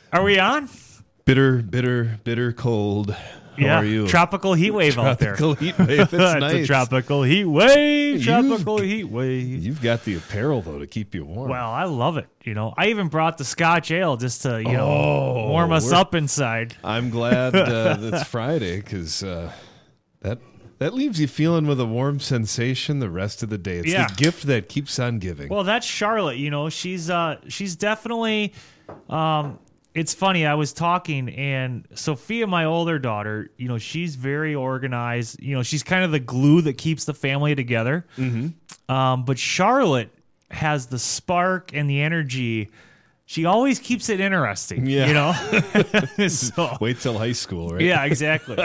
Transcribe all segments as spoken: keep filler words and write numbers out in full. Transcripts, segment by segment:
Are we on? Bitter, bitter, bitter cold. How yeah. are you? Tropical heat wave tropical out there. Tropical heat wave. It's, it's nice. a tropical heat wave. You've- Tropical heat wave. You've got the apparel though to keep you warm. Well, I love it. You know, I even brought the Scotch ale just to you know Oh, warm us we're- up inside. I'm glad uh, it's Friday because uh, that that leaves you feeling with a warm sensation the rest of the day. It's Yeah. the gift that keeps on giving. Well, that's Charlotte. You know, she's uh she's definitely. Um, it's funny. I was talking, and Sophia, my older daughter, you know, she's very organized. You know, she's kind of the glue that keeps the family together. Mm-hmm. Um, but Charlotte has the spark and the energy. She always keeps it interesting. Yeah. You know. so, Wait till high school, right? yeah, exactly.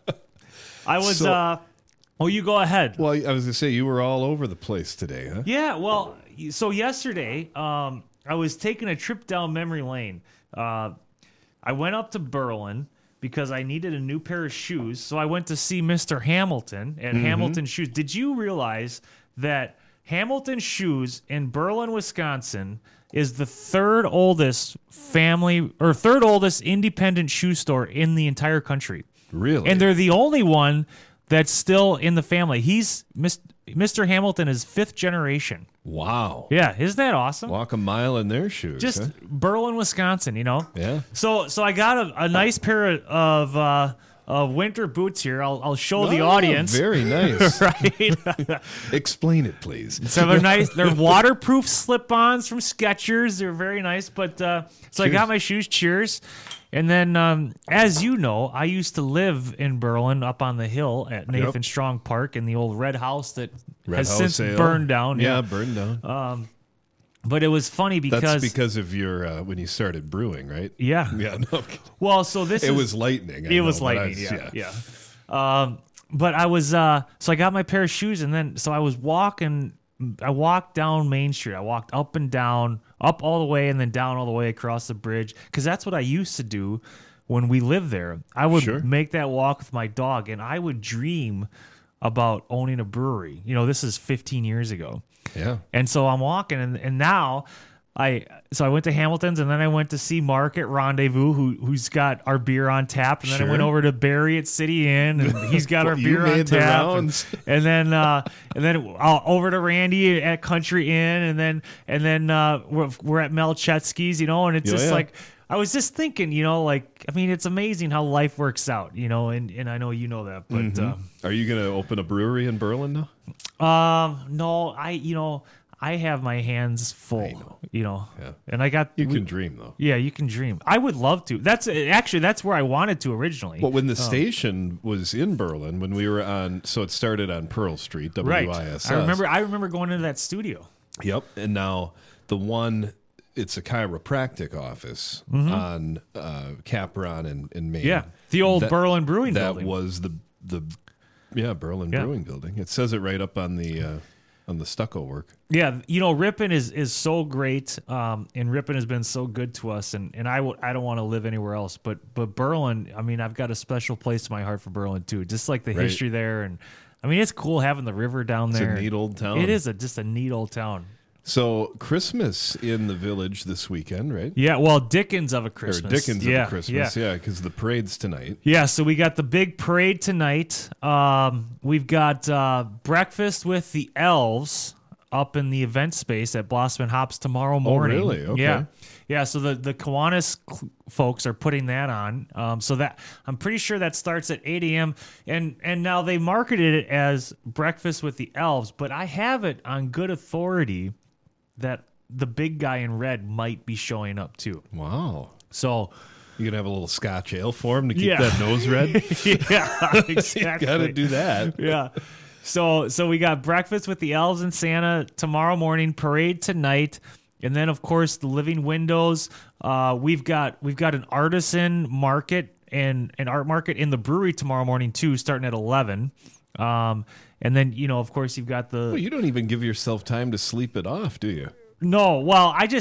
I was. So- uh, oh, you go ahead. Well, I was gonna say you were all over the place today, huh? Yeah, well, so yesterday, um, I was taking a trip down memory lane. Uh, I went up to Berlin because I needed a new pair of shoes. So I went to see Mister Hamilton at Hamilton Shoes. Did you realize that Hamilton Shoes in Berlin, Wisconsin is the third oldest family or third oldest independent shoe store in the entire country? Really? And they're the only one that's still in the family. He's Mister Hamilton is fifth generation. Wow. Yeah, isn't that awesome? Walk a mile in their shoes. Just huh? Berlin, Wisconsin, you know. Yeah. So, so I got a, a nice pair of uh, of winter boots here. I'll I'll show the Oh, audience. Very nice. Right. Explain it, please. So they're nice. They're waterproof slip-ons from Skechers. They're very nice. But uh, so I Cheers. got my shoes. Cheers. And then, um, as you know, I used to live in Berlin up on the hill at Nathan Yep. Strong Park in the old red house that Red has House since Ale. burned down. Yeah, Yeah. burned down. But it was funny because, That's because of your uh, when you started brewing, right? yeah. Yeah. No, I'm kidding. Well, so this it is, was lightning. I it know, was but I lightning. was- yeah, yeah. Um, but I was uh, so I got my pair of shoes, and then so I was walking. I walked down Main Street. I walked up and down, up all the way, and then down all the way across the bridge, because that's what I used to do when we lived there. I would Sure. make that walk with my dog, and I would dream about owning a brewery. You know, this is fifteen years ago. Yeah. And so I'm walking, and, and now I so I went to Hamilton's, and then I went to see Mark at Rendezvous, who who's got our beer on tap, and then I went Sure. over to Barry at City Inn, and he's got our Well, you beer on made the tap, and, rounds. and then uh, and then uh, over to Randy at Country Inn, and then and then uh, we're we're at Mel Chetsky's, you know, and it's Yeah, just yeah. like. I was just thinking, you know, like, I mean, it's amazing how life works out, you know, and, and I know you know that, but Mm-hmm. Are you going to open a brewery in Berlin now? um, no, I, you know, I have my hands full, know. you know, Yeah. and I got, You we- can dream though. yeah, you can dream. I would love to. That's actually, that's where I wanted to originally. But when the station was in Berlin, when we were on, so it started on Pearl Street, right. W I S S. I remember, I remember going into that studio. Yep. And now the one, it's a chiropractic office on uh, Capron in, in Maine. Mm-hmm. Yeah. The old That- Berlin Brewing That Building. was the the yeah Berlin Yeah. Brewing Building. It says it right up on the uh, on the stucco work. Yeah, you know, Ripon is is so great, um, and Ripon has been so good to us, and, and I, w- I don't want to live anywhere else, but but Berlin, I mean, I've got a special place in my heart for Berlin too, just like the Right. history there, and I mean, it's cool having the river down It's there. a neat old town. It is a just a neat old town. So Christmas in the village this weekend, right? Yeah, well, Dickens of a Or Christmas. Dickens yeah, of a Christmas, Yeah. yeah, because the parade's tonight. Yeah, so we got the big parade tonight. Um, we've got uh, breakfast with the elves up in the event space at Blossom and Hops tomorrow morning. really? Okay. Yeah, yeah. So the the Kiwanis cl- folks are putting that on. Um, so that I'm pretty sure that starts at eight a.m. and and now they marketed it as breakfast with the elves, but I have it on good authority that the big guy in red might be showing up too. Wow. So. You gonna have a little Scotch ale for him to keep Yeah. that nose red? Yeah, exactly. Got to do that. Yeah. So so we got breakfast with the elves and Santa tomorrow morning, parade tonight, and then of course the living windows. Uh, we've got we've got an artisan market and an art market in the brewery tomorrow morning too, starting at eleven. Um, and then you know of course you've got the Well, you don't even give yourself time to sleep it off, do you? no. Well, I just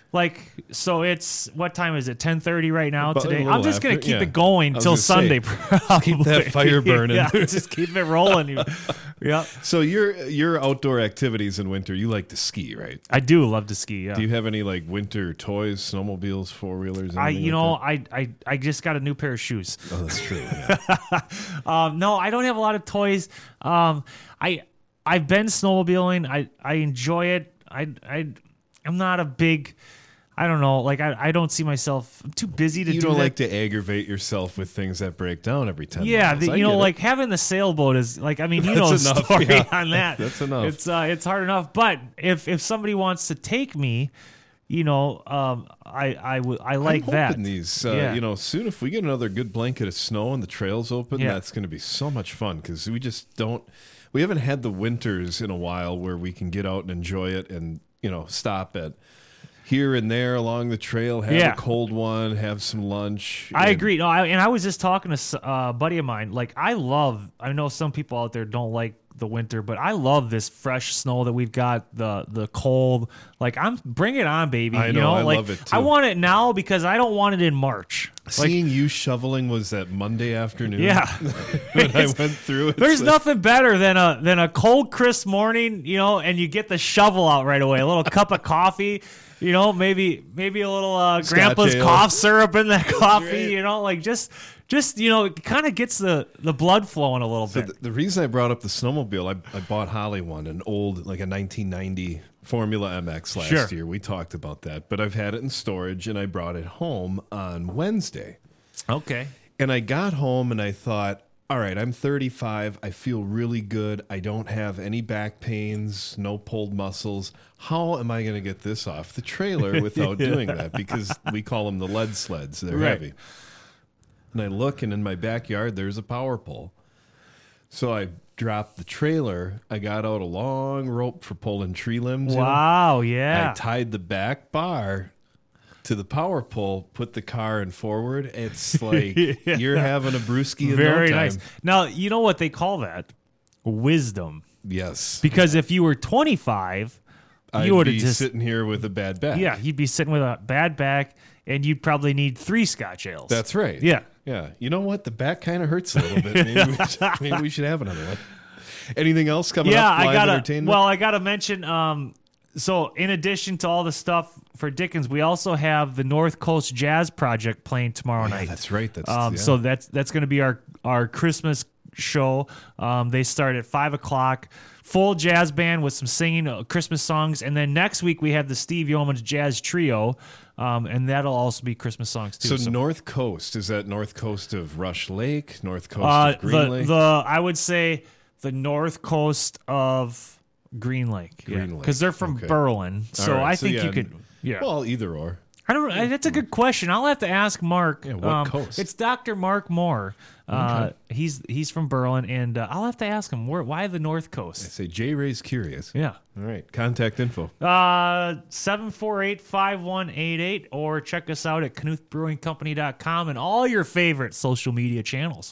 like, so it's, what time is it? ten thirty right now About a today. little I'm just going to after, keep yeah. it going I was till gonna say, Sunday. Probably. keep that fire burning. Yeah, just keep it rolling. Yeah. So your your outdoor activities in winter, you like to ski, right? I do love to ski. Yeah. Do you have any like winter toys, snowmobiles, four wheelers? I, you know, I, I, I just got a new pair of shoes. Oh, that's true. Yeah. um, no, I don't have a lot of toys. Um, I, I've been snowmobiling. I, I enjoy it. I, I, I'm not a big, I don't know, like I, I don't see myself. I'm too busy to You do don't that. like to aggravate yourself with things that break down every ten Yeah, miles. the, I you know, get it. like having the sailboat is like, I mean, you know, That's the enough, story yeah. on that. That's enough. It's uh, it's hard enough. But if if somebody wants to take me, you know, um, I I would I like I'm that. hoping these, uh, Yeah. you know, soon if we get another good blanket of snow and the trails open, Yeah. that's going to be so much fun because we just don't, we haven't had the winters in a while where we can get out and enjoy it and, you know, stop at here and there along the trail, have Yeah. a cold one, have some lunch. I and- agree. No, I, and I was just talking to s- uh, a buddy of mine. Like, I love. I know some people out there don't like the winter, but I love this fresh snow that we've got. The the cold. Like, I'm bring it on, baby. I you know, know, I like, love it, too. I want it now because I don't want it in March. Like, Seeing you shoveling was that Monday afternoon. yeah. when I went through it. There's it's nothing better than a than a cold, crisp morning, you know, and you get the shovel out right away. A little cup of coffee, you know, maybe maybe a little uh, Scotch grandpa's ale. cough syrup in that coffee, right. you know, like just just you know, it kind of gets the the blood flowing a little So bit. the, the reason I brought up the snowmobile, I, I bought Holly one, an old, like a nineteen ninety Formula M X last Sure. year. We talked about that, but I've had it in storage and I brought it home on Wednesday. Okay. And I got home and I thought, all right, I'm thirty-five. I feel really good. I don't have any back pains, no pulled muscles. How am I going to get this off the trailer without doing that? Because we call them the lead sleds. They're Right. heavy. And I look, and in my backyard, there's a power pole. So I dropped the trailer. I got out a long rope for pulling tree limbs. you know? Wow. I Yeah. tied the back bar to the power pole, put the car in forward. It's like Yeah. you're having a brewski in Very no time. nice. Now you know what they call that? Wisdom. Yes. Because if you were twenty-five, I'd you would have be just sitting here with a bad back. yeah, you'd be sitting with a bad back, and you'd probably need three Scotch ales. That's right. Yeah. Yeah. You know what? The back kind of hurts a little bit. Maybe we, should, maybe we should have another one. Anything else coming Yeah, up? Live I gotta. entertainment? Well, I gotta mention. Um, so in addition to all the stuff for Dickens, we also have the North Coast Jazz Project playing tomorrow yeah, night. that's right. That's Um, yeah. So that's that's going to be our our Christmas show. Um, they start at five o'clock. Full jazz band with some singing uh, Christmas songs, and then next week we have the Steve Yeomans Jazz Trio, um, and that'll also be Christmas songs too. So, North Coast, is that North Coast of Rush Lake, North Coast uh, of Green the Lake? the I would say the north coast of Green Lake, Green Lake, because they're from okay. Berlin. So All right, I so think yeah, you could. Yeah. Well, either or. I don't. I- That's a good question. I'll have to ask Mark. Yeah, what um, coast? It's Doctor Mark Moore. Uh, He's he's from Berlin, and uh, I'll have to ask him where. Why the North I Coast? say J Ray's curious. Yeah. All right. Contact info. Uh, seven four eight five one eight eight, or check us out at knuth brewing company dot com and all your favorite social media channels.